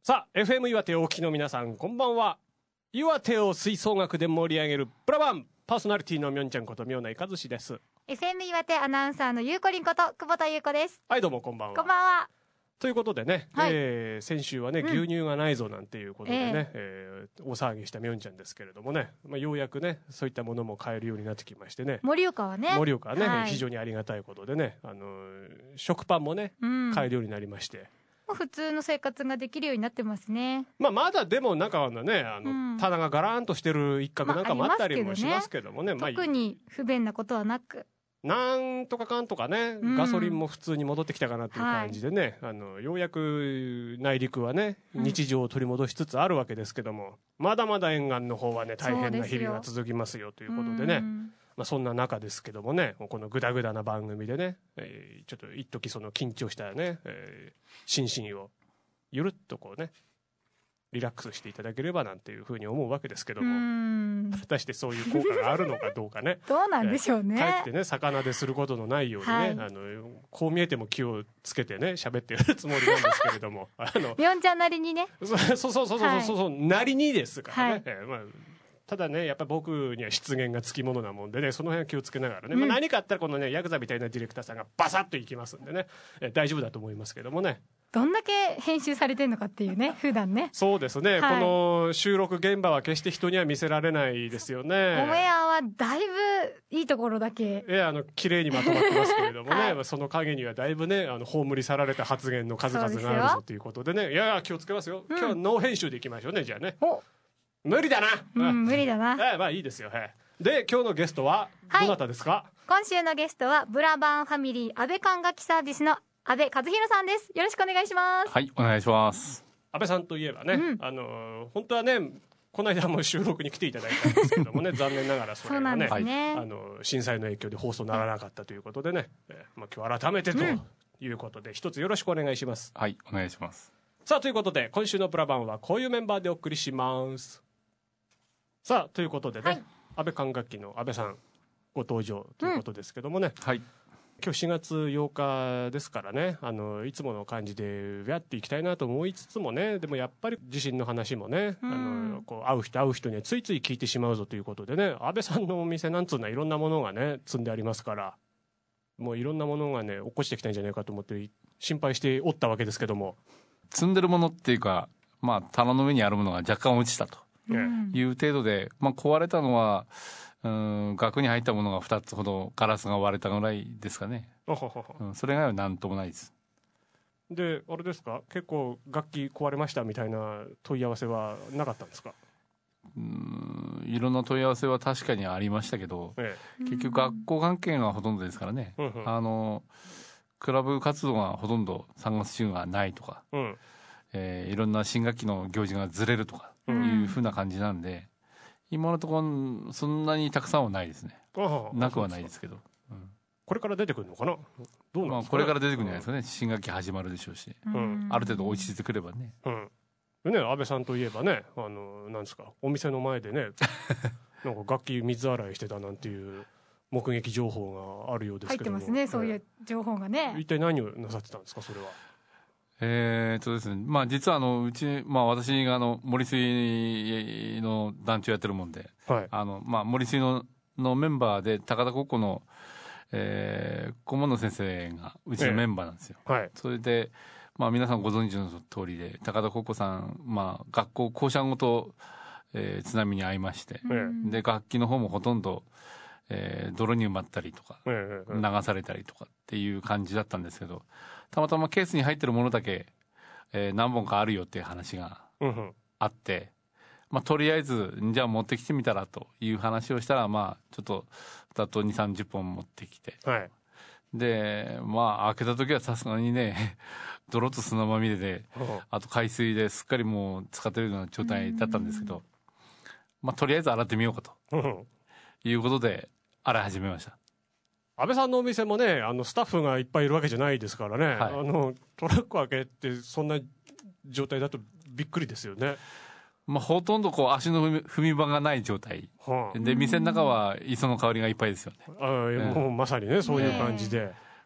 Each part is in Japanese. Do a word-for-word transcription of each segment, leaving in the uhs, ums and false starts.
さあ エフエム 岩手をお聞きの皆さんこんばんは。岩手を吹奏楽で盛り上げるプラバンパーソナリティのみょんちゃんこと妙内和志です。 エフエム 岩手アナウンサーのゆうこりんこと久保田優子です。 はいどうもこんばんは。 こんばんは。 ということでね、 はいえー、先週はね、 うん牛乳がないぞなんていうことでね、 ええー大騒ぎしたみょんちゃんですけれどもね、まあ、ようやくねそういったものも買えるようになってきましてね、 盛岡はね盛岡はね、 はい非常にありがたいことでね、あのー食パンもねうん、 買えるようになりまして、 もう普通の生活ができるようになってますね。 まあ、まだでもなんかのねあの、 うん棚がガラーンとしてる一角なんかもあったりもしまあますけどもね、まあ、 特に不便なことはなく、 なんとかかんとかね、 うんガソリンも普通に戻ってきたかなっていう感じでね、あのようやく内陸はねうん日常を取り戻しつつあるわけですけども、まだまだ沿岸の方はね大変な日々がそ続きますよということでね、 うんまあ、そんな中ですけどもね、このグダグダな番組でね、えーちょっと一時その緊張したね、えー心身をゆるっとこうねリラックスしていただければなんていうふうに思うわけですけどうも、 ん果たしてそういう効果があるのかどうかねどうなんでしょうかえねってね魚ですることのないようにね、 はいあのこう見えても気をつけてね喋ってるつもりなんですけれどもあのみょんちゃんなりにね。 そうそうそうそうそうそうそう、はい、なりにですからね、 はいえーまあただねやっぱり僕には失言がつきものなもんでね、その辺は気をつけながらね、 うんまあ、何かあったらこのねヤクザみたいなディレクターさんがバサッといきますんでね、えー大丈夫だと思いますけどもね。 どんだけ編集されてるのかっていうね普段ね。 そうですね、 はいこの収録現場は決して人には見せられないですよね。 オンエアはだいぶいいところだけ。 えあの綺麗にまとまってますけれどもね、 はいまあその陰にはだいぶねあの葬り去られた発言の数々があるぞということでね、いやいや気をつけますよ、 うん、 今日はノー編集でいきましょうね。じゃあねお無理だな、 うん無理だな。 ええまあいいですよ。はいで今日のゲストはどなたですか？はい、 今週のゲストはブラバンファミリー安倍管楽器サービスの安倍和弘さんです。よろしくお願いします。 はい、お願いします。 安倍さんといえばね、 うん、 あの本当はねこの間も収録に来ていただいたんですけどもね残念ながらそれはね、 ねあの震災の影響で放送ならなかったということでね、えーまあ、今日改めてということで、うん、一つよろしくお願いします。 はい、お願いします。 さあということで今週のプラバンはこういうメンバーでお送りします。さあということでね、はい、安倍管楽器の安倍さんご登場ということですけどもね、 うん、はい今日しがつようかですからね、あのいつもの感じでやっていきたいなと思いつつもね、でもやっぱり地震の話もね、うん、あのこう会う人会う人にはついつい聞いてしまうぞということでね、安倍さんのお店なんつうのはいろんなものがね積んでありますから、もういろんなものがね落っこちてきたんじゃないかと思って心配しておったわけですけども、 積んでるものっていうか、まあ、棚の上にあるものが若干落ちたという程度で、まあ、壊れたのはうん額に入ったものがふたつほどガラスが割れたぐらいですかね。うん、それ以外は何ともないです。 であれですか、結構楽器壊れましたみたいな問い合わせはなかったんですか？ うんいろんな問い合わせは確かにありましたけど、ええ、結局学校関係がほとんどですからね、うんうん、あのクラブ活動がほとんどさんがつ中がないとか、うんえー、いろんな新学期の行事がずれるとかいうふうな感じなんで、うん今のところそんなにたくさんはないですね。なくはないですけど、うん、 これから出てくるのかな、どうなんですかね、まあ、 これから出てくるんじゃないですかね、うん、新学期始まるでしょうし、うん、ある程度落ち着いてくればね、 うんでね安倍さんといえばね、あのなんですかお店の前でねなんか楽器水洗いしてたなんていう目撃情報があるようですけども、 入ってますね、そういう情報がね。 一体何をなさってたんですかそれは？ えーっとですね、まあ実はあのうち、まあ私があの森水の団長やってるもんで、はい、あのまあ森水ののメンバーで高田高校の、えー、顧問の先生がうちのメンバーなんですよ。えーはい、それでまあ皆さんご存知の通りで高田高校さん、まあ学校校舎ごと、えー、津波に遭いまして、えー、で楽器の方もほとんど、えー、泥に埋まったりとか、えー、流されたりとかっていう感じだったんですけど。たまたまケースに入ってるものだけ、えー、何本かあるよっていう話があって、うんまあ、とりあえずじゃあ持ってきてみたらという話をしたら、まあちょっとざっとにじゅうさんじゅっぽん持ってきて、はい、でまあ開けた時はさすがにね泥と砂まみれで、うん、あと海水ですっかりもう使ってるような状態だったんですけど、まあとりあえず洗ってみようかと、うん、いうことで洗い始めました。 安倍さんのお店もねあのスタッフがいっぱいいるわけじゃないですからね、はい、あのトラック開けてそんな状態だとびっくりですよね。 まあ、ほとんどこう足の踏み、踏み場がない状態、はあ、で店の中は磯の香りがいっぱいですよね。 あ、うん、もうまさにねそういう感じで、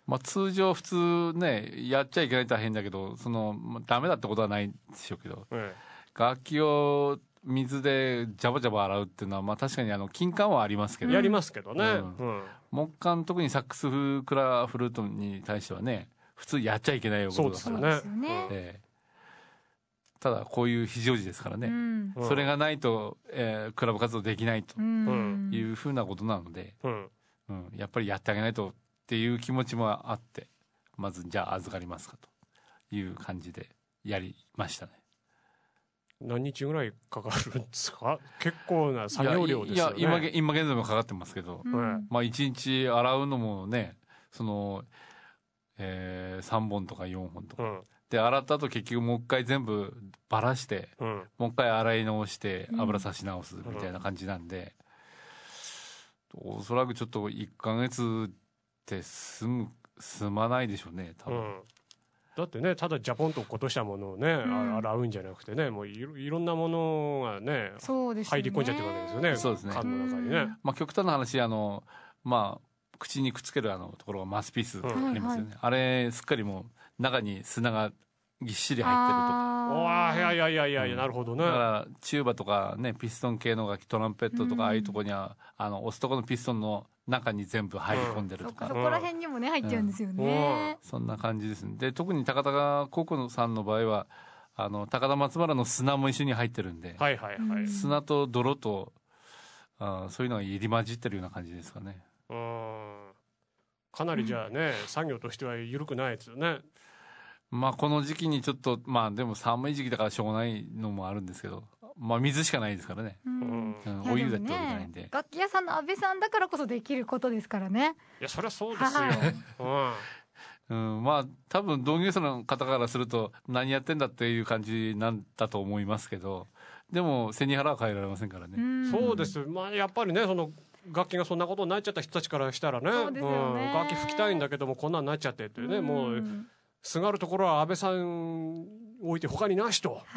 まあ、通常普通ねやっちゃいけないとは変だけどその、まあ、ダメだってことはないんでしょうけど、ええ、楽器を水でジャバジャバ洗うっていうのは、まあ、確かにあの金管はありますけど、 やりますけどね、 うんうん、木管特にサックスフクラフルートに対してはね普通やっちゃいけないよことだからね、 そうですよね、 ええ、ただこういう非常時ですからね、うん、それがないと、えー、クラブ活動できないというふうなことなので、うんうん、やっぱりやってあげないとっていう気持ちもあってまずじゃあ預かりますかという感じでやりましたね。 何日ぐらいかかるんですか？結構な作業量ですよね。 いや、いや 今, 今現在もかかってますけど、うん、まあいちにち洗うのもねその、えー、さんぼんとかよんほんとか、うん、で洗った後結局もう一回全部ばらして、うん、もう一回洗い直して油差し直すみたいな感じなんで、うん、おそらくちょっといっかげつって済む済まないでしょうね多分、うん、 だってねただジャポンと落としたものをね、うん、洗うんじゃなくてねもう い, ろいろんなものが ね, そうですね入り込んじゃってるわけですよね。 そうですね缶の中にね、うんまあ、極端な話あのまあ口にくっつけるあのところがマウスピースありますよね、うん、あれすっかりもう中に砂がぎっしり入ってるとか。 あいやいやいやいやいや、うん、なるほどね。 だからチューバとかねピストン系の楽器トランペットとかああいうところには、うん、あの押すところのピストンの中に全部入り込んでるとか、 うん、そ, そこら辺にもね入っちゃうんですよね、 うん、そんな感じですね。で特に高田高校さんの場合はあの高田松原の砂も一緒に入ってるんで、 はいはいはい、 砂と泥とあそういうのが入り混じってるような感じですかね。 うんかなりじゃあね、うん、作業としては緩くないですよね。 まあこの時期にちょっとまあでも寒い時期だからしょうがないのもあるんですけど、まあ水しかないですからね、うんうん、お湯だってわけじゃないんで、 ね、楽器屋さんの安倍さんだからこそできることですからね。 いやそりゃそうですよ、 うんうん、まあ多分同業者の方からすると何やってんだっていう感じなんだと思いますけど、でも背に腹は変えられませんからね。 うそうです、まあ、やっぱりねその楽器がそんなことになっちゃった人たちからしたらね、 そうですよね、 うん、楽器吹きたいんだけどもこんなんなっちゃってっていうね、うん、もうすがるところは安倍さん置いて他になしと、はい、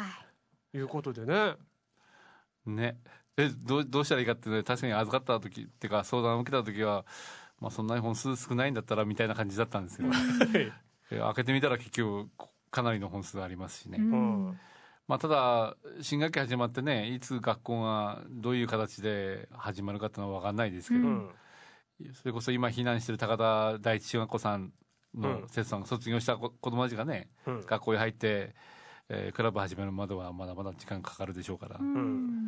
いうことでねねえ ど, どうしたらいいかって、ね、確かに預かった時っていうか相談を受けた時は、まあ、そんなに本数少ないんだったらみたいな感じだったんですけど開けてみたら結局かなりの本数ありますしね、うんまあ、ただ新学期始まってねいつ学校がどういう形で始まるかっていうのは分かんないですけど、うん、それこそ今避難してる高田第一中学校さんの生徒さんが卒業した子供たちがね、うん、学校に入って、えー、クラブ始めるまではまだまだ時間かかるでしょうから、うん、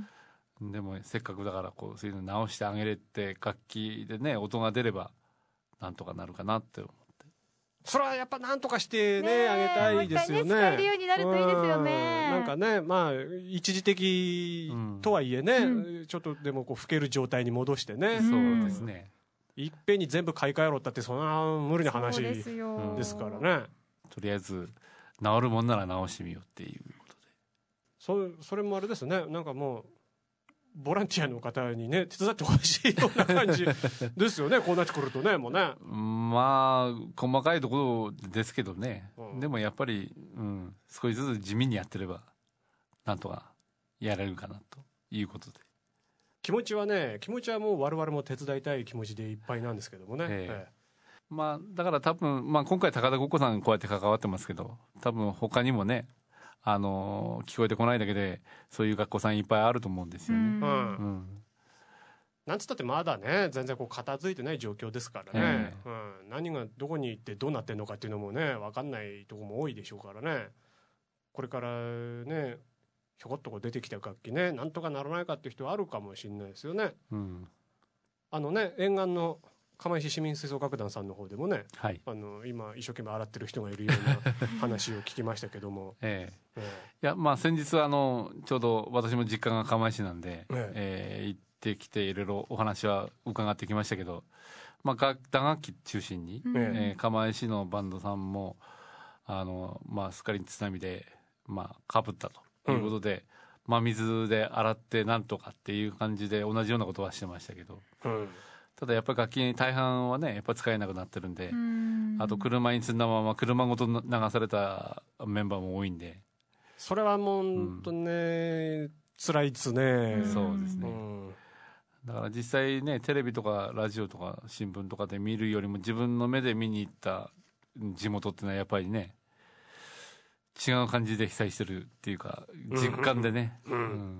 でもせっかくだからこうそういうの直してあげれって楽器でね音が出ればなんとかなるかなって思って、 それはやっぱなんとかしてねあげたいですよね。 もう一回ね使えるようになるといいですよね。 なんかねまあ一時的とはいえね、うん、ちょっとでもこう吹ける状態に戻してね、 うん、そうですね、 いっぺんに全部買い替えろったってそんな無理な話ですからね。 とりあえず治るもんなら治してみようっていうことで、 そ, それもあれですねなんかもうボランティアの方にね手伝ってほしいような感じですよねこうなってくるとねもうねまあ細かいところですけどね、うん、でもやっぱり、うん、少しずつ地味にやってればなんとかやれるかなということで、 気持ちはね気持ちはもう我々も手伝いたい気持ちでいっぱいなんですけどもね、ええええ、 まあだから多分、まあ、今回高田高校さんこうやって関わってますけど多分他にもねあの聞こえてこないだけでそういう学校さんいっぱいあると思うんですよね、うんうん、 なんつったってまだね全然こう片付いてない状況ですからね、えーうん、何がどこに行ってどうなってんのかっていうのもね分かんないところも多いでしょうからね、これからねひょこっとこう出てきた楽器ねなんとかならないかっていう人はあるかもしれないですよね、うん、あのね沿岸の釜石市民吹奏楽団さんの方でもね、はい、あの今一生懸命洗ってる人がいるような話を聞きましたけども、ええええ、いやまあ先日あのちょうど私も実家が釜石なんで、えええー、行ってきていろいろお話は伺ってきましたけど、まあ、打楽器中心に、うんえー、釜石のバンドさんもあの、まあ、すっかり津波で、まあ、かぶったということで、うんまあ、水で洗ってなんとかっていう感じで同じようなことはしてましたけど、うんただやっぱり楽器大半はねやっぱり使えなくなってるんで、んあと車に積んだまま車ごと流されたメンバーも多いんで、 それはもう本当ね、うん、辛いですね。 そうですね、うん、だから実際ねテレビとかラジオとか新聞とかで見るよりも自分の目で見に行った地元っていうのはやっぱりね違う感じで被災してるっていうか実感でね、うんうん、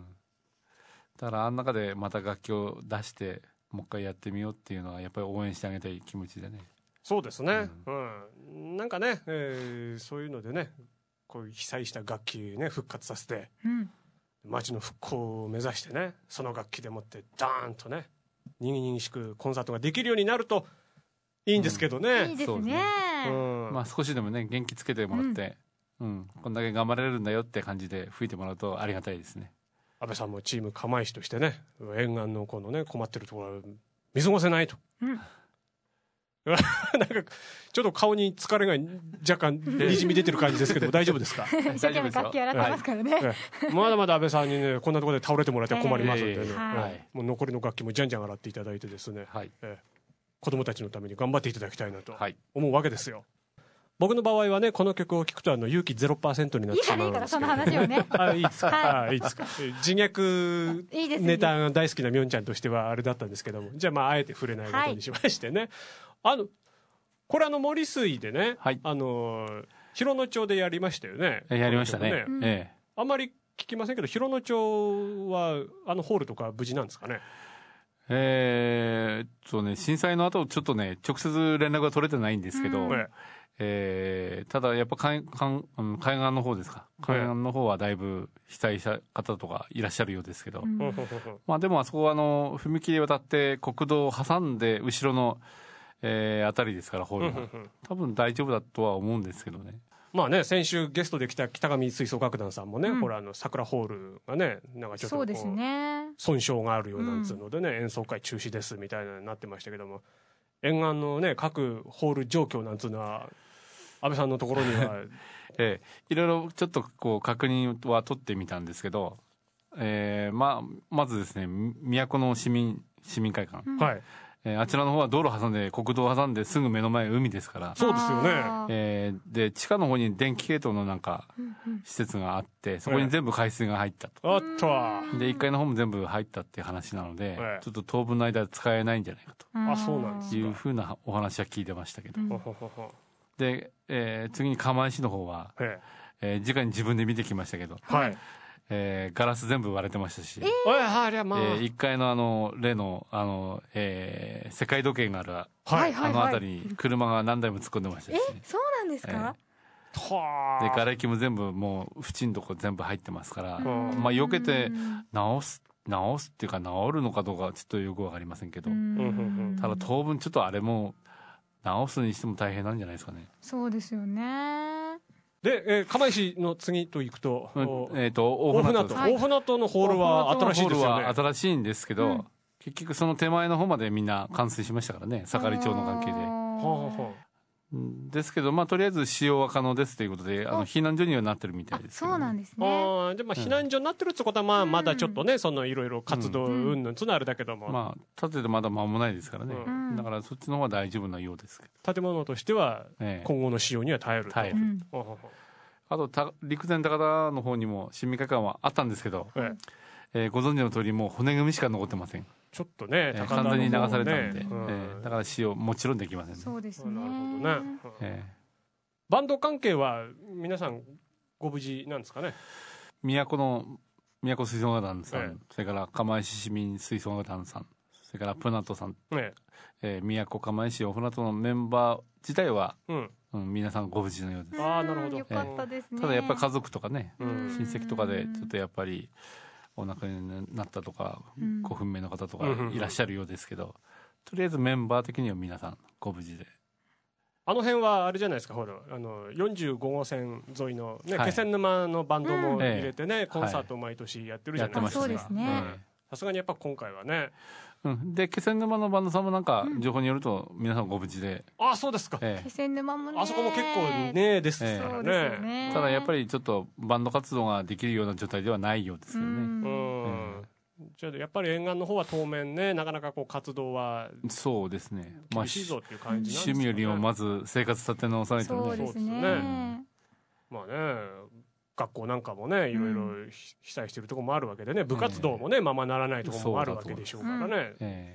だからあの中でまた楽器を出してもう一回やってみようっていうのはやっぱり応援してあげたい気持ちでね。 そうですね、うんうん、なんかね、えー、そういうのでねこういう被災した楽器ね復活させて、うん、街の復興を目指してねその楽器でもってダーンとねにぎにぎしくコンサートができるようになるといいんですけどね、 うん、いいですね、 うん、まあ少しでもね元気つけてもらって、うんうん、こんだけ頑張れるんだよって感じで吹いてもらうとありがたいですね。 安倍さんもチーム釜石としてね沿岸のこのね困ってるところは見過ごせないと、うんなんかちょっと顔に疲れが若干にじみ出てる感じですけど大丈夫ですか？ 一生懸命楽器やらってますからね、はいはい、 まだまだ安倍さんにねこんなところで倒れてもらって困りますのでね、えーはい、もう残りの楽器もじゃんじゃん洗っていただいてですね、はいえー、子供たちのために頑張っていただきたいなと思うわけですよ。僕の場合はねこの曲を聴くとあの勇気 ゼロパーセント になってしまうんですけど、いいからその話をねあいいですか、はい、あいいですか自虐ネタが大好きなみょんちゃんとしてはあれだったんですけどもじゃあまああえて触れないことにしましてね、はい、あのこれあの森水でね、はい、あの広野町でやりましたよね。 やりましたね、ねうんええ、 あんまり聞きませんけど広野町はあのホールとか無事なんですかね？ えー、そうね震災の後ちょっとね直接連絡が取れてないんですけど、うんえー、ただやっぱ海、海、海岸の方ですか海岸の方はだいぶ被災した方とかいらっしゃるようですけど、うん、まあでもあそこはあの踏切渡って国道を挟んで後ろのえー、あたりですからホールが多分大丈夫だとは思うんですけどね。 まあね先週ゲストで来た北上吹奏楽団さんもね、うん、ほらあの桜ホールがねなんかちょっとこうそうですね損傷があるようなんつうのでね、うん、演奏会中止ですみたいなになってましたけども沿岸のね各ホール状況なんつうのは安倍さんのところにはええいろいろちょっとこう確認は取ってみたんですけど、えー、まあまずですね都の市民市民会館、うん、はいえー、あちらの方は道路挟んで国道挟んですぐ目の前海ですからそうですよね、 えー、で地下の方に電気系統のなんか施設があってそこに全部海水が入ったと、 えー、 でいっかいの方も全部入ったっていう話なので、えー、ちょっと当分の間使えないんじゃないかとあそうなんですかいうふうなお話は聞いてましたけど、うん、で、えー、次に釜石の方は、えーえー、直に自分で見てきましたけど、はいえー、ガラス全部割れてましたし、えーありゃまあえー、いっかいのあの例のあの、えー、世界時計がある、はい、あの辺りに車が何台も突っ込んでましたし、ね、 えそうなんですか、 えー、で瓦礫も全部もう縁のとこ全部入ってますからまあ避けて直す直すっていうか直るのかどうかちょっとよく分かりませんけどただ当分ちょっとあれも直すにしても大変なんじゃないですかね。 そうですよね。 で、えー、釜石の次と行くと、うん、 えっ、ー、と大船渡大船渡のホールは新しいですよね。 新しいんですけど、うん、結局その手前の方までみんな冠水しましたからね盛り町の関係で。はあはあですけど、まあ、とりあえず使用は可能ですということであの避難所にはなってるみたいです、 ね、そうなんですね。 あで、まあ、避難所になってるってことは、まあ、まだちょっとね、うん、そのいろいろ活動うんぬんつのあるだけども、 まあ、建ててまだ間もないですからね、うん、だからそっちの方は大丈夫なようですけど建物としては今後の使用には耐えると、耐える、うん、 あとた陸前高田の方にも市民会館はあったんですけど、えええー、ご存知の通りもう骨組みしか残ってません。 ちょっとね、 えー、完全に流されたんで、ねうんえー、だから使用もちろんできませんね。 そうですね。 なるほどね、えーバンド関係は皆さんご無事なんですかね。 都の都吹奏楽団さん、ええ、それから釜石市民吹奏楽団さんそれからプナトさん、えええー、都釜石オフナトのメンバー自体は、うんうん、皆さんご無事のようです。 ああなるほど、よかったですね、 えー、ただやっぱり家族とかね親戚とかでちょっとやっぱりお亡くなりになったとかご不明の方とかいらっしゃるようですけど、とりあえずメンバー的には皆さんご無事で。 あの辺はあれじゃないですかほらあのよんじゅうご号線沿いの、ねはい、気仙沼のバンドも入れてね、うん、コンサートを毎年やってるじゃないですか。 そうですね。 さすがにやっぱ今回はね、 うん、で気仙沼のバンドさんもなんか情報によると皆さんご無事で、 うん、あそうですか、 ええ、気仙沼もねあそこも結構ねですからね、 ええ、ねただやっぱりちょっとバンド活動ができるような状態ではないようですけどね。うん、 うんじゃあやっぱり沿岸の方は当面ねなかなかこう活動はそうですね厳しいぞっていう感じなんですかね。 趣味よりもまず生活立て直さないとね。 そうですね、 そうですね、まあね学校なんかもねいろいろ被災してるところもあるわけでね部活動もねままならないところもあるわけでしょうからね、え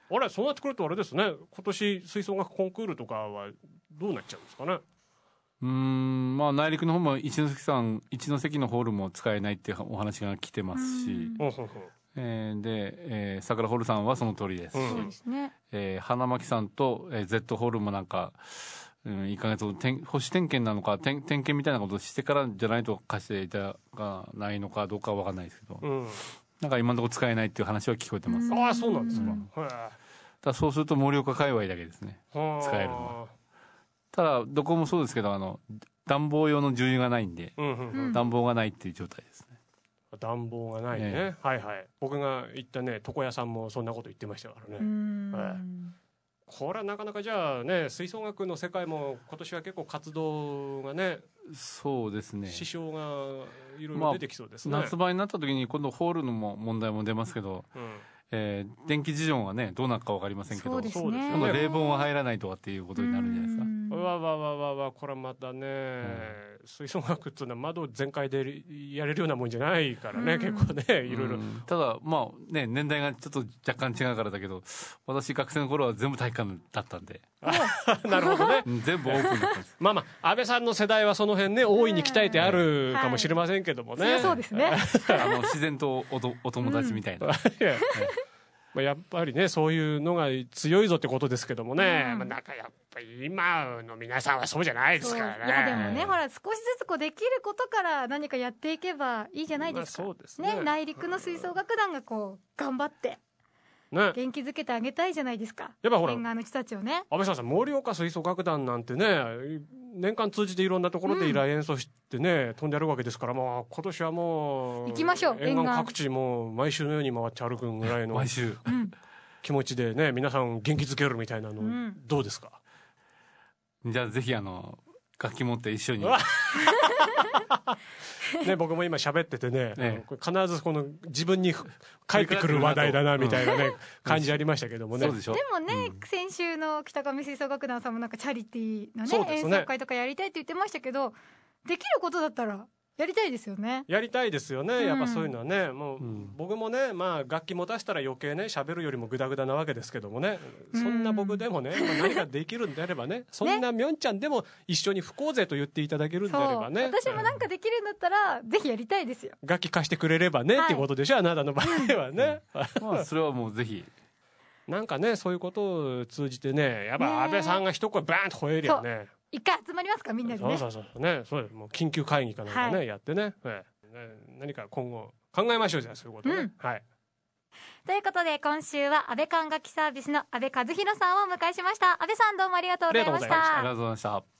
あれそうなってくるとあれですね、今年吹奏楽コンクールとかはどうなっちゃうんですかね。 うーん、まあ、内陸の方も一関さん一関のホールも使えないってお話が来てますし、えー、で、えー、桜ホールさんはその通りですし、 そうですね、 えー、花巻さんと、えー、Z ホールもなんか、うん、いっかげつ保守点検なのか点点検みたいなことをしてからじゃないと貸していただかないのかどうかは分かんないですけど、うん、なんか今のところ使えないっていう話は聞こえてます。 ああ、そうなんですか。うん、 だそうすると盛岡界隈だけですね、使えるのは。ただどこもそうですけど、あの暖房用の重油がないんで、うんうんうん、暖房がないっていう状態ですね。 暖房がないね、ね、はいはい。僕が行ったね床屋さんもそんなこと言ってましたからね。うん、はい、これはなかなかじゃあね、吹奏楽の世界も今年は結構活動がね、 そうですね、 支障がいろいろ出てきそうですね。 まあ、夏場になった時に今度ホールのも問題も出ますけど、うん、えー、電気事情がねどうなるか分かりませんけど、そうですね、今度冷房が入らないとかっていうことになるんじゃないですか。 わわわわわ、これはまたね、うん、吹奏楽っていうのは窓全開でやれるようなもんじゃないからね、うん、結構ねいろいろ、うん、 ただまあね年代がちょっと若干違うからだけど、私学生の頃は全部体育館だったんでなるほどね全部オープンだったんですまあまあ安倍さんの世代はその辺ね大いに鍛えてあるかもしれませんけどもね、 はい、そうですねあの自然と お, お友達みたいな、うんまあ、やっぱりねそういうのが強いぞってことですけどもね、うん、まあ、なんかやっぱり今の皆さんはそうじゃないですからね。 いやでもね、ほら少しずつこうできることから何かやっていけばいいじゃないですか、まあ、そうです ね, ね内陸の吹奏楽団がこう頑張ってね、元気づけてあげたいじゃないですか。 やっぱほら沿岸の人たちをね。 安倍さん盛岡吹奏楽団なんてね年間通じていろんなところで依頼演奏してね、うん、飛んであるわけですから、まあ、今年はもう行きましょう。 沿岸各地もう毎週のように回って歩くぐらいの毎週、うん、 気持ちでね皆さん元気づけるみたいなの、うん、どうですか。 じゃあぜひあの楽器持って一緒にね、僕も今喋っててね、ね、必ずこの自分に返ってくる話題だなみたいなね、うん、感じありましたけどもね。 そうでしょ。でもね、うん、先週の北上吹奏楽団さんもなんかチャリティーの ね, ね演奏会とかやりたいって言ってましたけど、できることだったらやりたいですよね。 やりたいですよね、やっぱそういうのはね、もう、うん、僕もね、まあ、楽器持たせたら余計ね喋るよりもグダグダなわけですけどもね、そんな僕でもね、まあ、何かできるんであればねそんなみょんちゃんでも一緒に吹こうぜと言っていただけるんであればね、 私もなんかできるんだったらぜひやりたいですよ。 楽器貸してくれればね、はい、っていうことでしょ、あなたの場合はね、 うん、まあそれはもうぜひなんかねそういうことを通じてね、やっぱ安倍さんが一声バーンと吠えるよね。 一回集まりますかみんなでね。 そうそうそうね、そうもう緊急会議かなんかね、はい、やってね、ええ、何か今後考えましょう。じゃあそういうことね、うん、はい。 ということで今週は安倍管楽器サービスの安倍和弘さんをお迎えしました。安倍さんどうもありがとうございました。 ありがとうございました。